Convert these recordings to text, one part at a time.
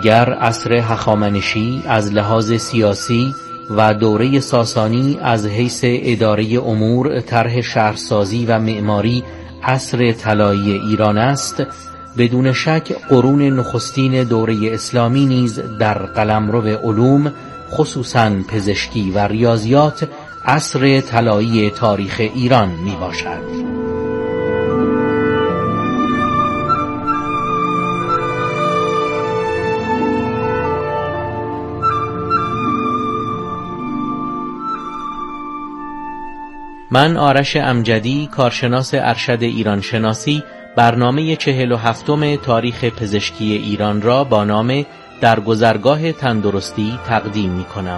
اگر عصر هخامنشی از لحاظ سیاسی و دوره ساسانی از حیث اداره امور، طرح شهرسازی و معماری عصر طلایی ایران است، بدون شک قرون نخستین دوره اسلامی نیز در قلمرو علوم، خصوصاً پزشکی و ریاضیات، عصر طلایی تاریخ ایران می باشد. من آرش امجدی، کارشناس ارشد ایران شناسی، برنامه 47م تاریخ پزشکی ایران را با نام در گذرگاه تندرستی تقدیم می کنم.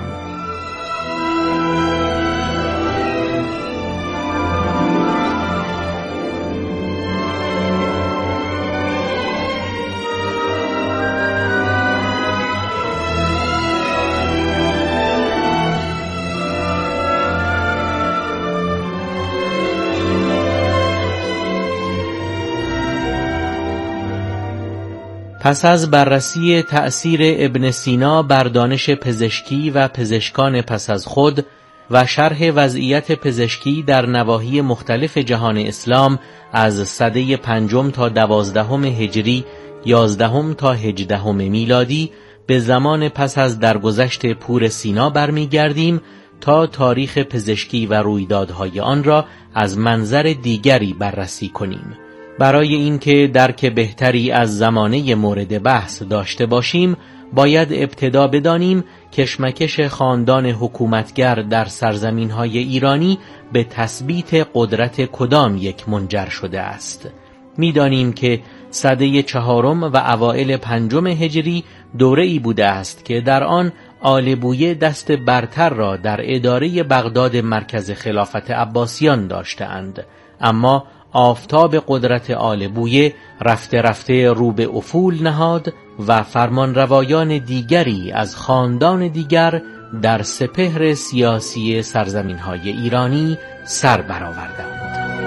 پس از بررسی تأثیر ابن سینا بر دانش پزشکی و پزشکان پس از خود و شرح وضعیت پزشکی در نواحی مختلف جهان اسلام از سده 5 تا 12 هجری، 11 تا 18 میلادی به زمان پس از درگذشت پور سینا برمیگردیم تا تاریخ پزشکی و رویدادهای آن را از منظر دیگری بررسی کنیم. برای اینکه درک بهتری از زمانه مورد بحث داشته باشیم، باید ابتدا بدانیم کشمکش خاندان حکومتگر در سرزمین‌های ایرانی به تثبیت قدرت کدام یک منجر شده است. می‌دانیم که سده 4 و اوائل 5 هجری دوره‌ای بوده است که در آن آل بویه دست برتر را در اداره بغداد مرکز خلافت عباسیان داشته‌اند، اما آفتاب قدرت آل بویه رفته رفته رو به افول نهاد و فرمانروایان دیگری از خاندان دیگر در سپهر سیاسی سرزمین‌های ایرانی سر برآوردند.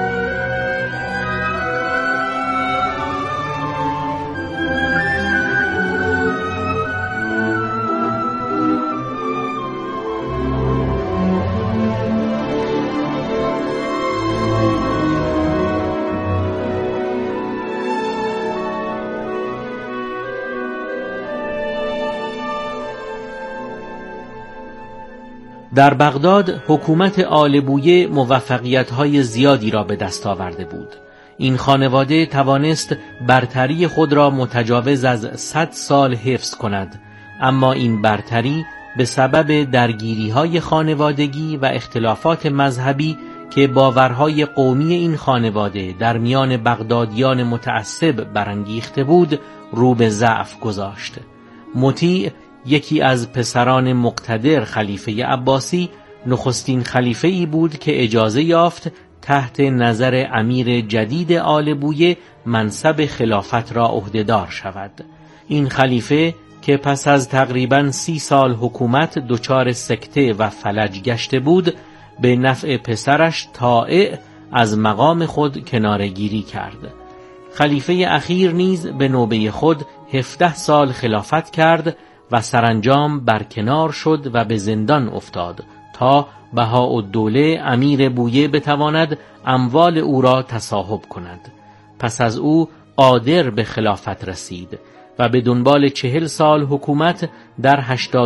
در بغداد حکومت آل بویه موفقیت‌های زیادی را به دست آورده بود. این خانواده توانست برتری خود را متجاوز از 100 سال حفظ کند، اما این برتری به سبب درگیری‌های خانوادگی و اختلافات مذهبی که باورهای قومی این خانواده در میان بغدادیان متعصب برانگیخته بود، رو به ضعف گذاشت. مطیع، یکی از پسران مقتدر خلیفه عباسی، نخستین خلیفه‌ای بود که اجازه یافت تحت نظر امیر جدید آل بویه منصب خلافت را عهدهدار شود. این خلیفه که پس از تقریباً 30 سال حکومت دچار سکته و فلج گشته بود، به نفع پسرش طائع از مقام خود کناره‌گیری کرد. خلیفه اخیر نیز به نوبه خود 17 سال خلافت کرد و سرانجام برکنار شد و به زندان افتاد تا بهاءالدوله امیر بویه بتواند اموال او را تصاحب کند. پس از او قادر به خلافت رسید و به دنبال 40 سال حکومت در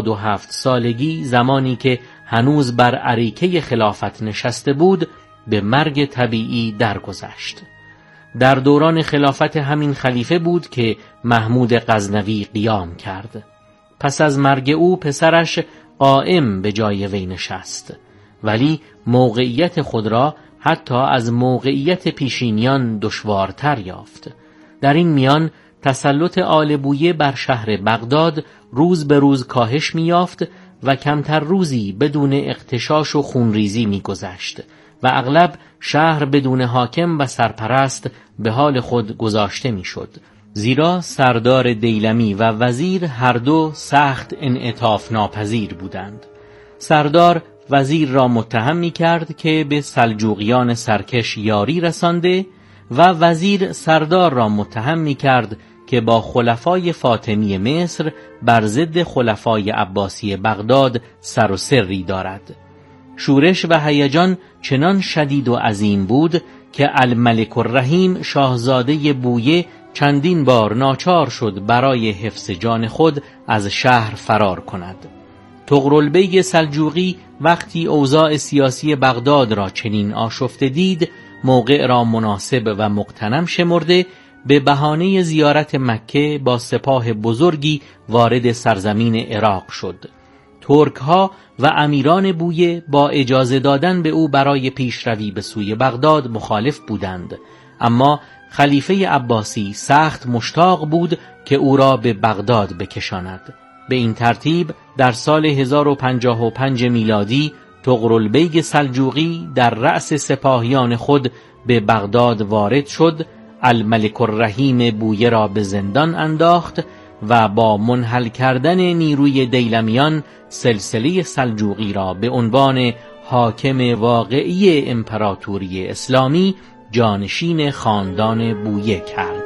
87 سالگی، زمانی که هنوز بر اریکه خلافت نشسته بود، به مرگ طبیعی درگذشت. در دوران خلافت همین خلیفه بود که محمود غزنوی قیام کرد. پس از مرگ او پسرش قائم به جای وی نشست، ولی موقعیت خود را حتی از موقعیت پیشینیان دشوارتر یافت. در این میان تسلط آل بویه بر شهر بغداد روز به روز کاهش می یافت و کمتر روزی بدون اغتشاش و خونریزی می گذشت و اغلب شهر بدون حاکم و سرپرست به حال خود گذاشته می شد، زیرا سردار دیلمی و وزیر هر دو سخت انعطاف ناپذیر بودند. سردار وزیر را متهم می کرد که به سلجوقیان سرکش یاری رسانده و وزیر سردار را متهم می کرد که با خلفای فاطمی مصر بر ضد خلفای عباسی بغداد سر و سری دارد. شورش و هیجان چنان شدید و عظیم بود که الملک الرحیم شاهزاده بویه چندین بار ناچار شد برای حفظ جان خود از شهر فرار کند. طغرلبیگ سلجوقی وقتی اوضاع سیاسی بغداد را چنین آشفته دید، موقع را مناسب و مغتنم شمرده به بهانه زیارت مکه با سپاه بزرگی وارد سرزمین عراق شد. ترک ها و امیران بویه با اجازه دادن به او برای پیشروی به سوی بغداد مخالف بودند، اما خلیفه عباسی سخت مشتاق بود که او را به بغداد بکشاند. به این ترتیب در سال 1055 میلادی طغرلبیگ سلجوقی در رأس سپاهیان خود به بغداد وارد شد، الملک الرحیم بویه را به زندان انداخت و با منحل کردن نیروی دیلمیان سلسله سلجوقی را به عنوان حاکم واقعی امپراتوری اسلامی جانشین خاندان بویه کرد.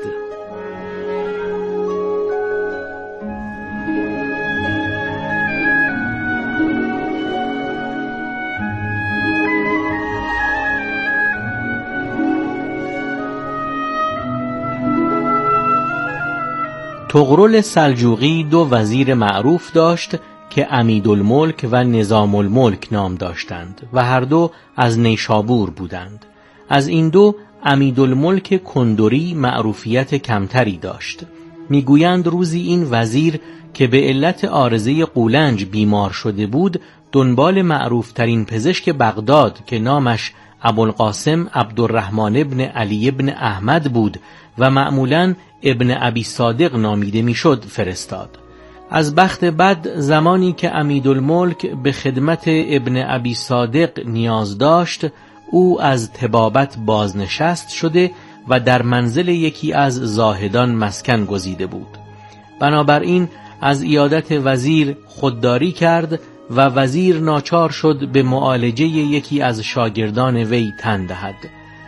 طغرل سلجوقی دو وزیر معروف داشت که عمیدالملک و نظام الملک نام داشتند و هر دو از نیشابور بودند. از این دو عمیدالملک کندری معروفیت کمتری داشت. میگویند روزی این وزیر که به علت عارضه قولنج بیمار شده بود دنبال معروفترین پزشک بغداد که نامش ابوالقاسم عبدالرحمن ابن علی ابن احمد بود و معمولاً ابن ابی صادق نامیده میشد فرستاد. از بخت بد زمانی که عمیدالملک به خدمت ابن ابی صادق نیاز داشت، او از طبابت بازنشست شده و در منزل یکی از زاهدان مسکن گزیده بود. بنابراین از عیادت وزیر خودداری کرد و وزیر ناچار شد به معالجه یکی از شاگردان وی تن دهد.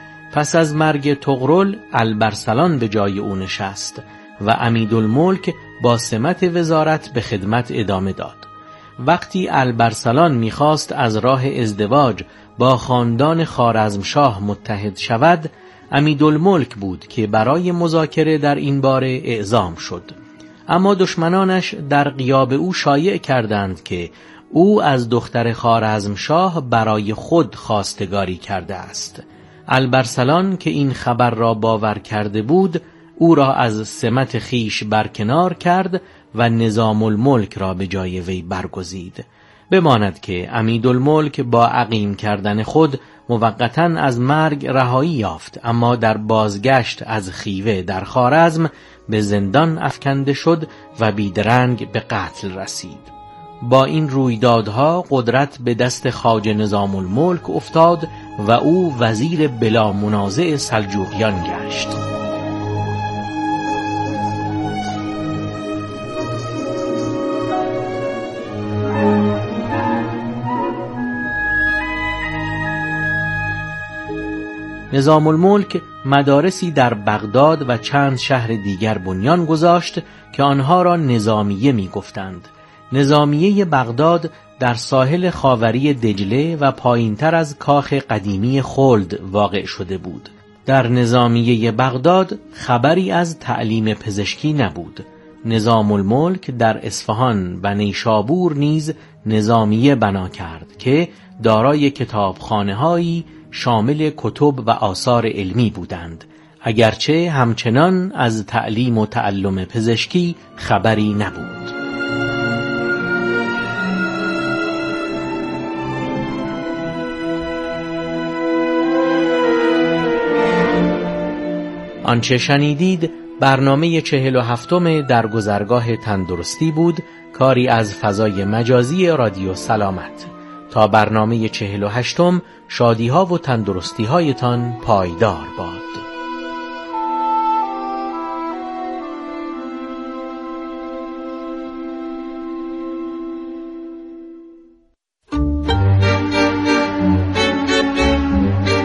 پس از مرگ طغرل البرسلان به جای او نشست و عمیدالملک با سمت وزارت به خدمت ادامه داد. وقتی البرسلان میخواست از راه ازدواج با خاندان خوارزمشاه متحد شود، عمیدالملک بود که برای مذاکره در این باره اعزام شد. اما دشمنانش در غیاب او شایع کردند که او از دختر خوارزمشاه برای خود خواستگاری کرده است. البرسلان که این خبر را باور کرده بود، او را از سمت خیش برکنار کرد و نظام الملک را به جای وی برگزید. بماند که عمیدالملک با عقیم کردن خود موقتاً از مرگ رهایی یافت، اما در بازگشت از خیوه در خوارزم به زندان افکنده شد و بیدرنگ به قتل رسید. با این رویدادها قدرت به دست خواجه نظام الملک افتاد و او وزیر بلا منازع سلجوقیان گشت. نظام الملک مدارسی در بغداد و چند شهر دیگر بنیان گذاشت که آنها را نظامیه می گفتند. نظامیه بغداد در ساحل خاوری دجله و پایینتر از کاخ قدیمی خلد واقع شده بود. در نظامیه بغداد خبری از تعلیم پزشکی نبود. نظام الملک در اصفهان و نیشابور نیز نظامیه بنا کرد که دارای کتابخانه‌هایی شامل کتب و آثار علمی بودند، اگرچه همچنان از تعلیم و تعلم پزشکی خبری نبود. آنچه شنیدید برنامه 47 در گذرگاه تندرستی بود، کاری از فضای مجازی رادیو سلامت. تا برنامه 48 شادی‌ها و تندرستی‌هایتان پایدار باد.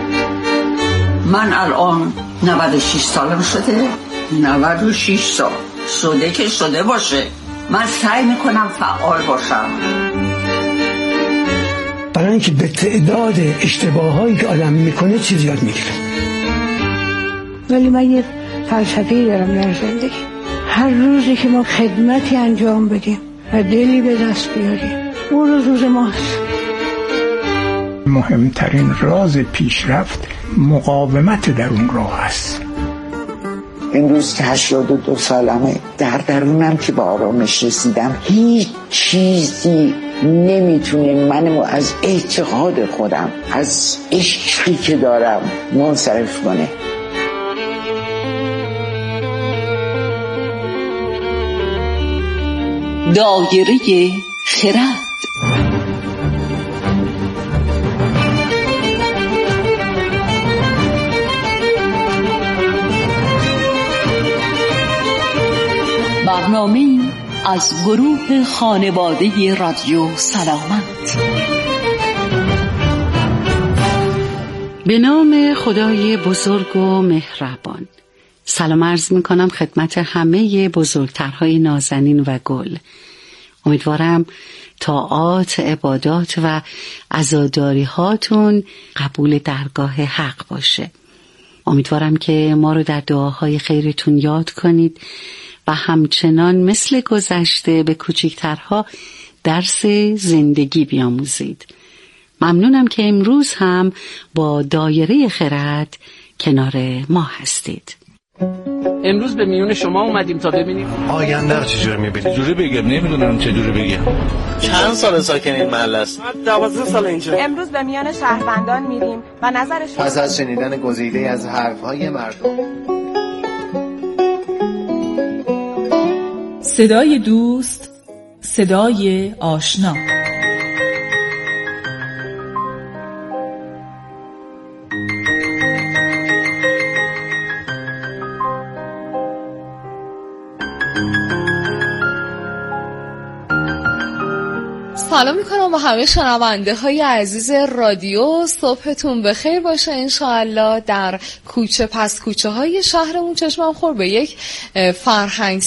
من الان 96 سالم شده. 96 سال شده که شده باشه. من سعی میکنم فعال باشم، برای اینکه به تعداد اشتباهایی که آدم میکنه چیز یاد میگیره. ولی من یه فلسفه‌ای دارم در زندگی، هر روزی که ما خدمتی انجام بدیم و دلی به دست بیاریم، اون روز ماست. مهمترین راز پیشرفت مقاومت در اون راه است. امروز که 82 سالمه، در درونم که به آرامش رسیدم، هیچ چیزی نمیتونه منو از اعتقاد خودم، از عشقی که دارم منصرف کنه. دایره خرد. برنامه از گروه خانواده رادیو سلامت. به نام خدای بزرگ و مهربان. سلام عرض می کنم خدمت همه بزرگترهای نازنین و گل. امیدوارم طاعات، عبادات و عزاداری هاتون قبول درگاه حق باشه. امیدوارم که ما رو در دعاهای خیرتون یاد کنید و همچنان مثل گذشته به کوچکترها درس زندگی بیاموزید. ممنونم که امروز هم با دایره خرد کنار ما هستید. امروز به میون شما اومدیم تا ببینیم آینده رو چجوری میبینید. چجوری بگم نمیدونم چجوری بگم. چند سال ساکن این محله است؟ 12 سال اینجا. امروز به میان شهروندان میریم و نظرشون پس از شنیدن گزیده از حرفهای مردم. صدای دوست، صدای آشنا. سلام میکنم با همه شنونده های عزیز رادیو. صبحتون بخیر باشه انشاءالله. در کوچه پس کوچه های شهرمون چشمم خورد به یک فرهنگ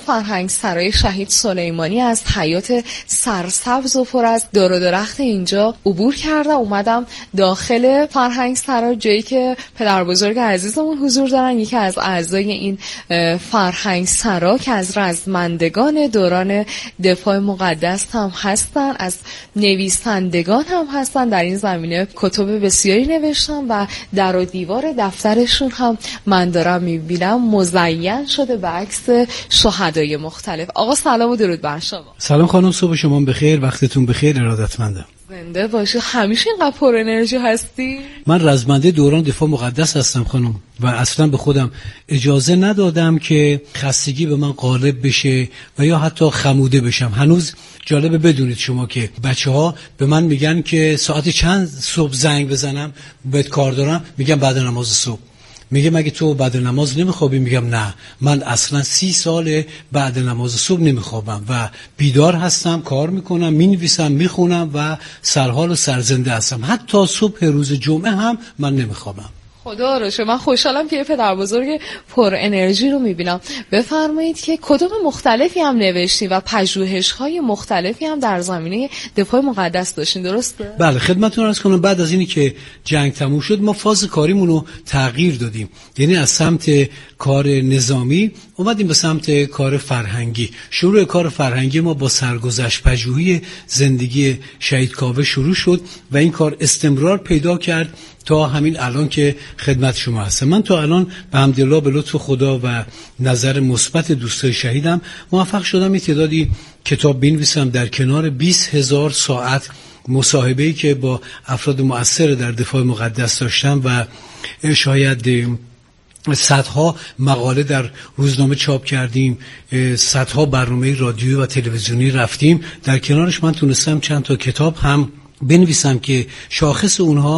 سرای شهید سلیمانی. از حیات سرسبز و پر از دار و درخت اینجا عبور کردم، اومدم داخل فرهنگ سرا، جایی که پدر بزرگ عزیزمون حضور دارن، یکی از اعضای این فرهنگ سرا که از رزمندگان دوران دفاع مقدس هم هستن، از نویسندگان هم هستن، در این زمینه کتب بسیاری نوشتن و در و دیوار دفترشون هم من دارم میبینم مزین شده به عکس شهدای مختلف. آقا سلام و درود بر شما. سلام خانم، صبح شما بخیر، وقتتون بخیر، ارادتمندم. زنده باشی. همیشه اینقدر پر انرژی هستی؟ من رزمنده دوران دفاع مقدس هستم خانم و اصلا به خودم اجازه ندادم که خستگی به من غالب بشه و یا حتی خموده بشم. هنوز جالبه بدونید شما که بچه‌ها به من میگن که ساعت چند صبح زنگ بزنم بهت کار دارم، میگم بعد نماز صبح. میگه مگه تو بعد نماز نمیخوابی؟ میگم نه، من اصلا 30 سال بعد نماز صبح نمیخوابم و بیدار هستم، کار میکنم، مینویسم، میخونم و سرحال و سرزنده هستم. حتی صبح روز جمعه هم من نمیخوابم. خدا رو شکر. من خوشحالم که یه پدر بزرگ پر انرژی رو میبینم. بفرمایید که کتب مختلفی هم نوشتین و پژوهش‌های مختلفی هم در زمینه دفاع مقدس داشتین، درسته؟ بله، خدمتتون عرض کنم بعد از اینی که جنگ تموم شد ما فاز کاریمون رو تغییر دادیم، یعنی از سمت کار نظامی اومدیم به سمت کار فرهنگی. شروع کار فرهنگی ما با سرگذشت پژوهی زندگی شهید کاوه شروع شد و این کار استمرار پیدا کرد تا همین الان که خدمت شما هستم. من تا الان به حمدالله به لطف خدا و نظر مثبت دوستای شهیدم موفق شدم یه تعدادی کتاب بنویسم در کنار 20,000 ساعت مصاحبه‌ای که با افراد مؤثر در دفاع مقدس داشتم و شاید صدها مقاله در روزنامه چاپ کردیم، صدها برنامه رادیویی و تلویزیونی رفتیم. در کنارش من تونستم چند تا کتاب هم بنویسم که شاخص اونها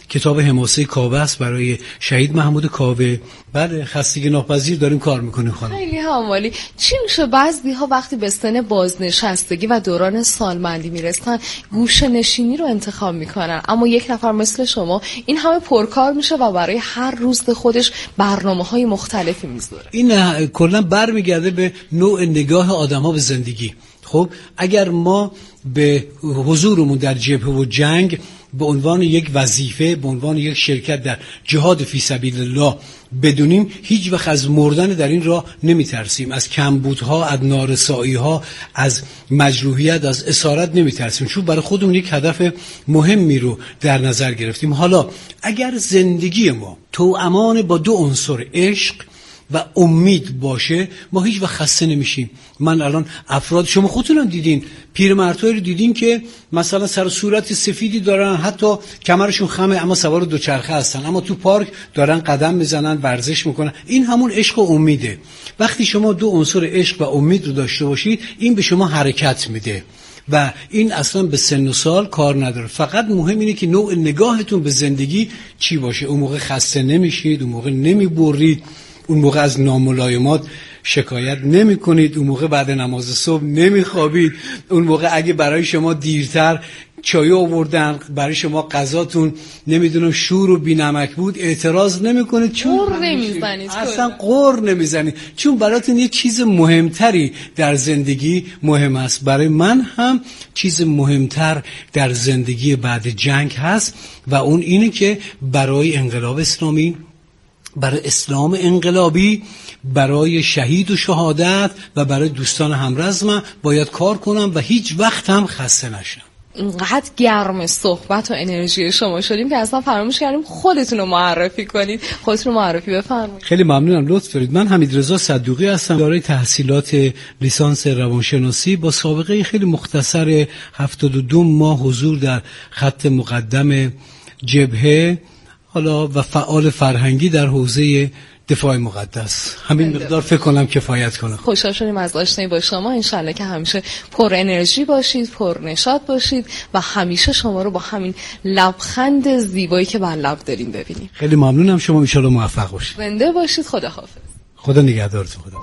کتاب حماسه کاوه است برای شهید محمود کاوه. بله خستگی ناپذیر داریم کار میکنیم خانم. خیلی هموالی. چی میشه بعضی‌ها وقتی به سن بازنشستگی و دوران سالمندی میرسن گوشه نشینی رو انتخاب میکنن، اما یک نفر مثل شما این همه پرکار میشه و برای هر روز خودش برنامه‌های مختلفی میذاره؟ این کلا برمیگرده به نوع نگاه آدم‌ها به زندگی. خب اگر ما به حضورمون در جبهه و جنگ به عنوان یک وظیفه، به عنوان یک شرکت در جهاد فی سبیل الله بدونیم، هیچ وقت از مردن در این راه نمیترسیم، از کمبودها، از نارسایی‌ها، از مجروحیت، از اسارت نمیترسیم، چون برای خودمون یک هدف مهمی رو در نظر گرفتیم. حالا اگر زندگی ما توامان با دو عنصر عشق و امید باشه، ما هیچ وقت خسته نمیشیم. من الان افراد، شما خودتون هم دیدین، پیرمردایی رو دیدین که مثلا سر صورت سفیدی دارن، حتی کمرشون خمه اما سوار دوچرخه هستن، اما تو پارک دارن قدم میزنن، ورزش میکنن. این همون عشق و امیده. وقتی شما دو عنصر عشق و امید رو داشته باشید، این به شما حرکت میده و این اصلا به سن و سال کار نداره. فقط مهم اینه که نوع نگاهتون به زندگی چی باشه. اون موقع خسته نمیشید، اون موقع نمیبرید، اون موقع از ناملایمات شکایت نمی کنید، اون موقع بعد نماز صبح نمی خوابید، اون موقع اگه برای شما دیرتر چای آوردن، برای شما غذاتون نمیدونم شور و بی‌نمک بود، اعتراض نمی کنید، چون قر نمیزنید، اصلا قر نمیزنید، چون براتون یه چیز مهمتری در زندگی مهم است. برای من هم چیز مهمتر در زندگی بعد جنگ هست و اون اینه که برای انقلاب اسلامی، برای اسلام انقلابی، برای شهید و شهادت و برای دوستان همرزمم باید کار کنم و هیچ وقت هم خسته نشم. اینقدر گرم صحبت و انرژی شما شدیم که اصلا فراموش کردیم خودتون رو معرفی کنید. خودتون رو معرفی بفرمایید. خیلی ممنونم، لطف دارید. من حمیدرضا صدوقی هستم، دارای تحصیلات لیسانس روانشناسی با سابقه خیلی مختصر 72 ماه حضور در خط مقدم جبهه، حالا و فعال فرهنگی در حوزه دفاع مقدس. همین مقدار فکر کنم کفایت کنه. خوشحال شدیم از آشنایی با شما. انشالله که همیشه پر انرژی باشید، پر نشاط باشید و همیشه شما رو با همین لبخند زیبایی که بر لب داریم ببینیم. خیلی ممنونم. شما انشالله موفق باشید. زنده باشید. خداحافظ. خدا نگهدارتون. خدا.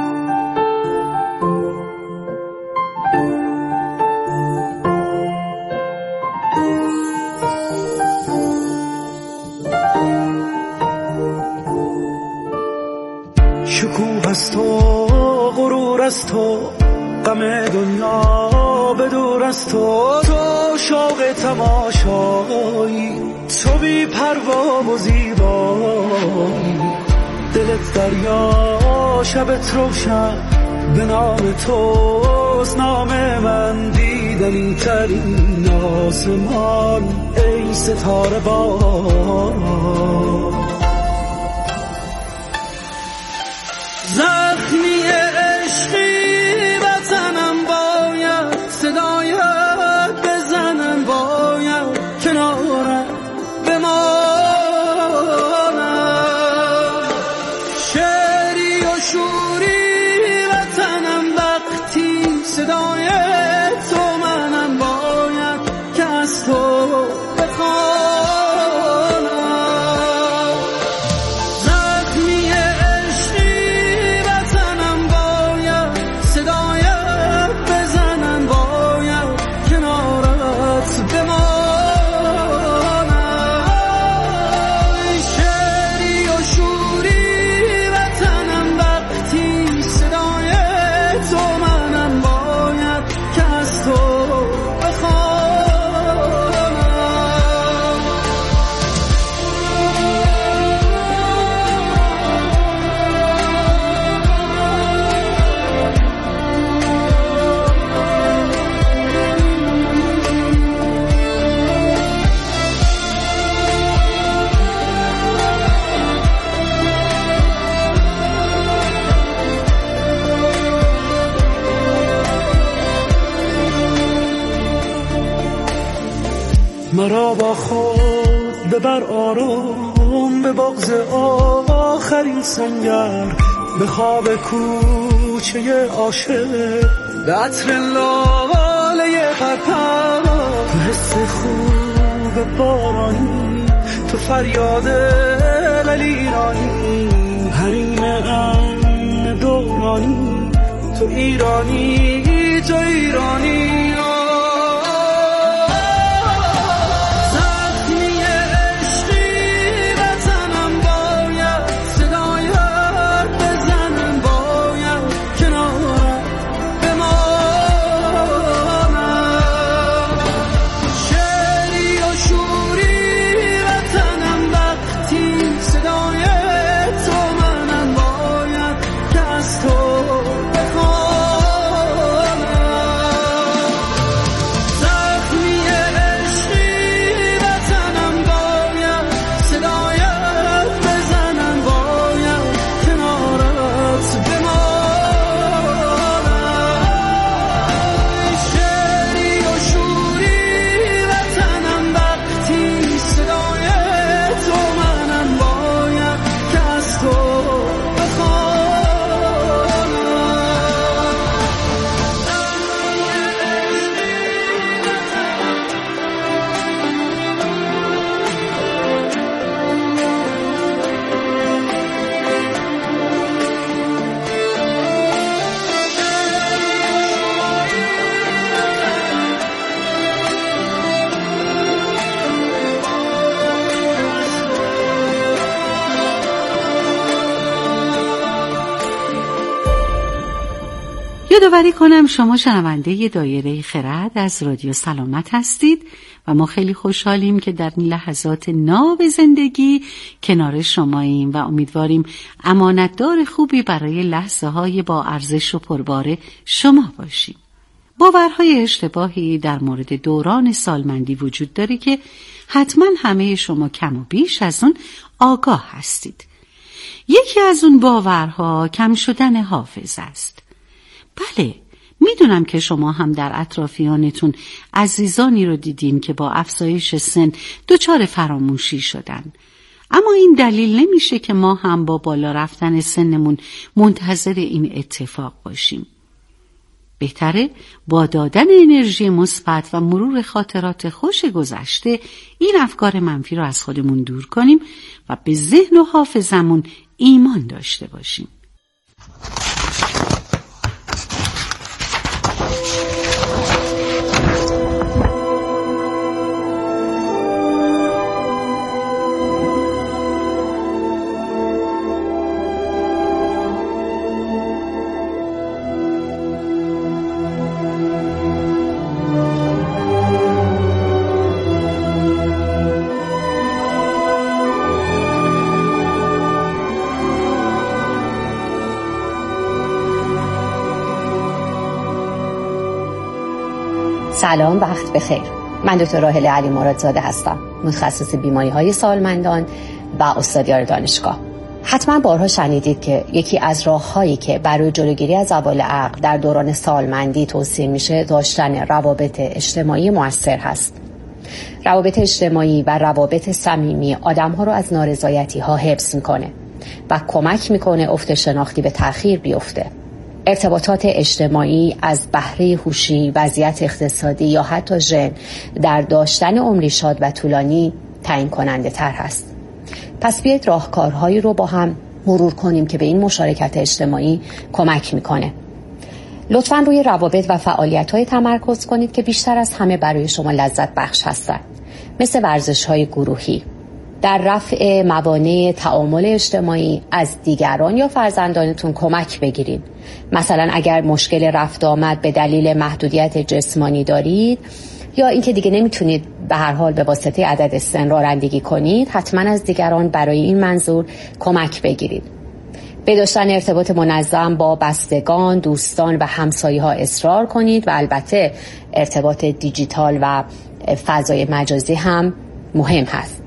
شکوه از تو، غرور از تو، غم دنیا به دور از تو، تو شوق تماشایی، تو بی پروا و زیبایی، دلت دریا شبت روشن، به نام توست نام من، دیدنی ترین آسمان ای ستاره بار. زخمی عشقی بزنم باید، صدایت بزنم باید، کنارت بمانم، شعری و شوری بزنم وقتی صدای تو منم باید که از تو بخوانم. مرا با خود ببر آرام به بغض آخرین سنگر، به خواب کوچه عاشق، به عطر لاله پرپر، به حس خوب بارانی تو فریاد ولی ایرانی، حریم امن دورانی، تو ایرانی، تو ایرانی. یادآوری کنم شما شنونده دایره خرد از رادیو سلامت هستید و ما خیلی خوشحالیم که در این لحظات ناب زندگی کنار شماییم و امیدواریم امانتدار خوبی برای لحظه های با ارزش و پربار شما باشیم. باورهای اشتباهی در مورد دوران سالمندی وجود داره که حتما همه شما کم و بیش از اون آگاه هستید. یکی از اون باورها کم شدن حافظه است. بله، میدونم که شما هم در اطرافیانتون عزیزانی رو دیدین که با افزایش سن دچار فراموشی شدن. اما این دلیل نمیشه که ما هم با بالا رفتن سنمون منتظر این اتفاق باشیم. بهتره با دادن انرژی مثبت و مرور خاطرات خوش گذشته این افکار منفی رو از خودمون دور کنیم و به ذهن و حافظمون ایمان داشته باشیم. سلام، وقت بخیر. من دکتر راحله علی مرادزاده هستم، متخصص بیماری‌های سالمندان و استادیار دانشگاه. حتما بارها شنیدید که یکی از راه‌هایی که برای جلوگیری از زوال عقل در دوران سالمندی توصیه میشه داشتن روابط اجتماعی مؤثر هست. روابط اجتماعی و روابط صمیمی آدم‌ها رو از نارضایتی‌ها حفظ میکنه و کمک میکنه افت شناختی به تأخیر بیفته. ارتباطات اجتماعی از بهره هوشی، وضعیت اقتصادی یا حتی ژن در داشتن عمری شاد و طولانی تعیین کننده تر هست. پس بیایید راهکارهایی رو با هم مرور کنیم که به این مشارکت اجتماعی کمک میکنه. لطفاً روی روابط و فعالیت‌های تمرکز کنید که بیشتر از همه برای شما لذت بخش هستند، مثل ورزش‌های گروهی. در رفع موانع تعامل اجتماعی از دیگران یا فرزندانتون کمک بگیرید. مثلا اگر مشکل رفت آمد به دلیل محدودیت جسمانی دارید یا اینکه دیگه نمیتونید به هر حال به واسطه عدد سن رانندگی کنید، حتما از دیگران برای این منظور کمک بگیرید. به داشتن ارتباط منظم با بستگان، دوستان و همسایه‌ها اصرار کنید و البته ارتباط دیجیتال و فضای مجازی هم مهم هست.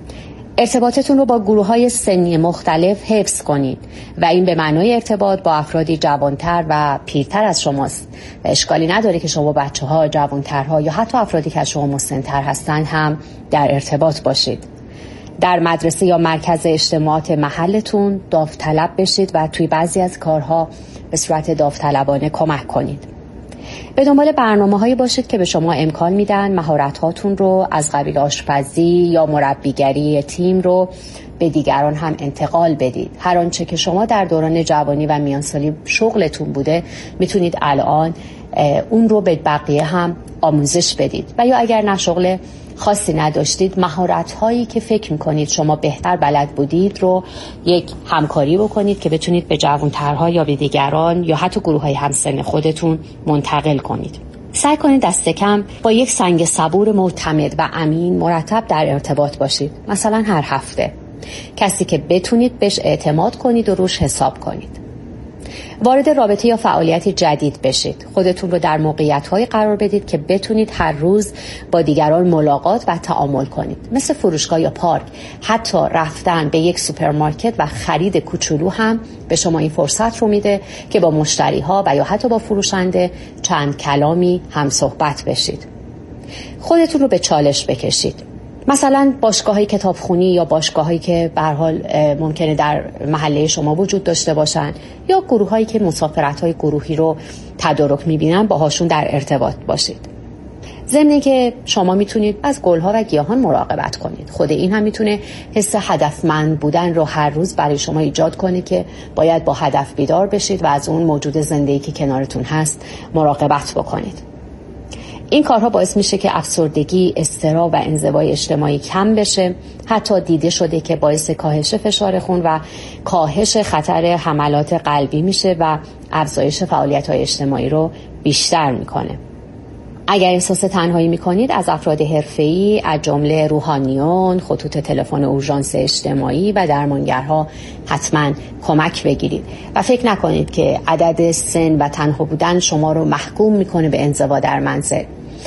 ارتباطتون رو با گروه‌های سنی مختلف حفظ کنید و این به معنای ارتباط با افرادی جوانتر و پیرتر از شماست و اشکالی نداره که شما بچه‌ها، جوانترها یا حتی افرادی که از شما مسن‌تر هستن هم در ارتباط باشید. در مدرسه یا مرکز اجتماعات محلتون داوطلب بشید و توی بعضی از کارها به صورت داوطلبانه کمک کنید. به دنبال برنامه‌هایی باشید که به شما امکان میدن مهارت‌هاتون رو از قبیل آشپزی یا مربیگری تیم رو به دیگران هم انتقال بدید. هر آنچه که شما در دوران جوانی و میانسالی شغلتون بوده میتونید الان اون رو به بقیه هم آموزش بدید. و یا اگر نه شغل خاصی نداشتید، مهارت‌هایی که فکر می‌کنید شما بهتر بلد بودید رو یک همکاری بکنید که بتونید به جوان‌ترها یا به دیگران یا حتی گروه‌های همسن خودتون منتقل کنید. سعی کنید دست کم با یک سنگ صبور معتمد و امین مرتب در ارتباط باشید. مثلا هر هفته کسی که بتونید بهش اعتماد کنید و روش حساب کنید. وارد رابطه یا فعالیتی جدید بشید. خودتون رو در موقعیت‌های قرار بدید که بتونید هر روز با دیگران ملاقات و تعامل کنید. مثل فروشگاه یا پارک، حتی رفتن به یک سوپرمارکت و خرید کوچولو هم به شما این فرصت رو میده که با مشتری‌ها و یا حتی با فروشنده چند کلامی هم صحبت بشید. خودتون رو به چالش بکشید. مثلا باشگاه‌های کتابخونی یا باشگاه‌هایی که به هر حال ممکنه در محله شما وجود داشته باشن یا گروه‌هایی که مسافرت‌های گروهی رو تدارک می‌بینن باهاشون در ارتباط باشید. ضمن که شما میتونید از گل‌ها و گیاهان مراقبت کنید. خود این هم میتونه حس هدفمند بودن رو هر روز برای شما ایجاد کنه که باید با هدف بیدار بشید و از اون موجود زنده‌ای که کنارتون هست مراقبت بکنید. این کارها باعث میشه که افسردگی، اضطراب و انزوای اجتماعی کم بشه. حتی دیده شده که باعث کاهش فشار خون و کاهش خطر حملات قلبی میشه و افزایش فعالیت‌های اجتماعی رو بیشتر میکنه. اگر احساس تنهایی میکنید، از افراد حرفه‌ای از جمله روحانیون، خطوط تلفن اورژانس اجتماعی و درمانگرها حتما کمک بگیرید و فکر نکنید که عدد سن و تنها بودن شما رو محکوم میکنه به انزوا در منزل.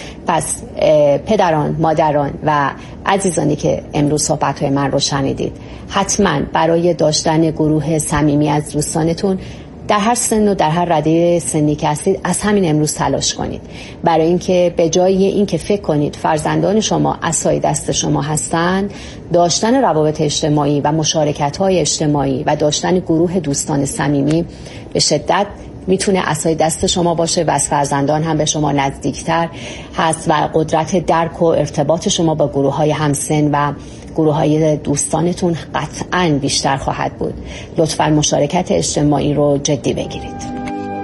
پس پدران، مادران و عزیزانی که امروز صحبت‌های من رو شنیدید، حتما برای داشتن گروه صمیمی از دوستانتون در هر سن و در هر رده سنی که هستید از همین امروز تلاش کنید، برای اینکه به جای اینکه فکر کنید فرزندان شما عصای دست شما هستند، داشتن روابط اجتماعی و مشارکت‌های اجتماعی و داشتن گروه دوستان صمیمی به شدت میتونه عصای دست شما باشه و از فرزندان هم به شما نزدیکتر هست و قدرت درک و ارتباط شما با گروه‌های همسن و گروه‌های دوستانتون قطعاً بیشتر خواهد بود. لطفاً مشارکت اجتماعی رو جدی بگیرید.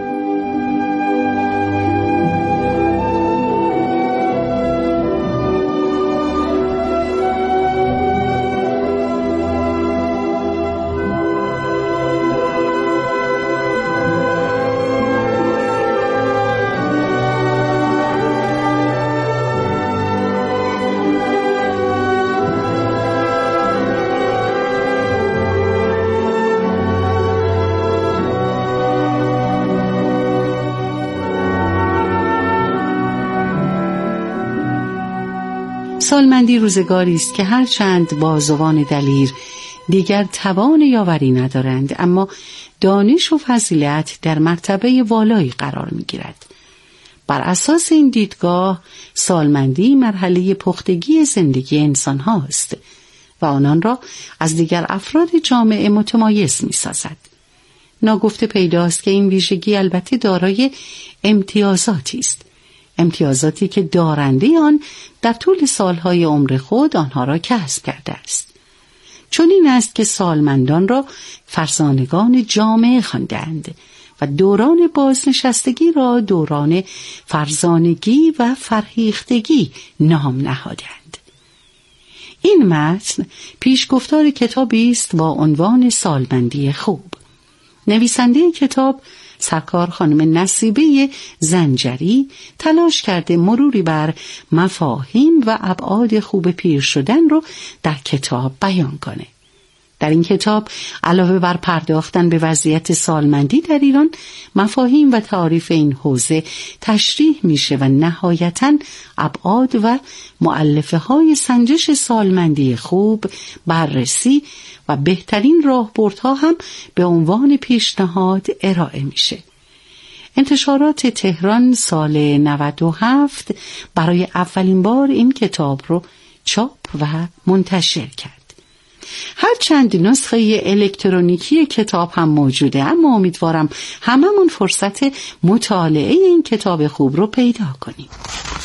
سالمندی روزگاری است که هر چند بازوان دلیر دیگر توان یاوری ندارند، اما دانش و فضیلت در مرتبه والایی قرار می‌گیرد. بر اساس این دیدگاه سالمندی مرحله پختگی زندگی انسان هاست و آنان را از دیگر افراد جامعه متمایز می‌سازد. ناگفته پیداست که این ویژگی البته دارای امتیازاتی است، امتیازاتی که دارنده آن در طول سالهای عمر خود آنها را کسب کرده است. چون این است که سالمندان را فرزانگان جامعه خواندند و دوران بازنشستگی را دوران فرزانگی و فرهیختگی نام نهادند. این متن پیشگفتار کتابی است با عنوان سالمندی خوب. نویسنده کتاب سرکار خانم نصیبه زنجری تلاش کرده مروری بر مفاهیم و ابعاد خوب پیر شدن رو در کتاب بیان کنه. در این کتاب علاوه بر پرداختن به وضعیت سالمندی در ایران، مفاهیم و تعاریف این حوزه تشریح میشه و نهایتاً ابعاد و مؤلفه های سنجش سالمندی خوب بررسی و بهترین راهبردها هم به عنوان پیشنهاد ارائه میشه. انتشارات تهران سال 97 برای اولین بار این کتاب رو چاپ و منتشر کرد. هرچند نسخه الکترونیکی کتاب هم موجوده، اما امیدوارم هممون فرصت مطالعه این کتاب خوب رو پیدا کنیم.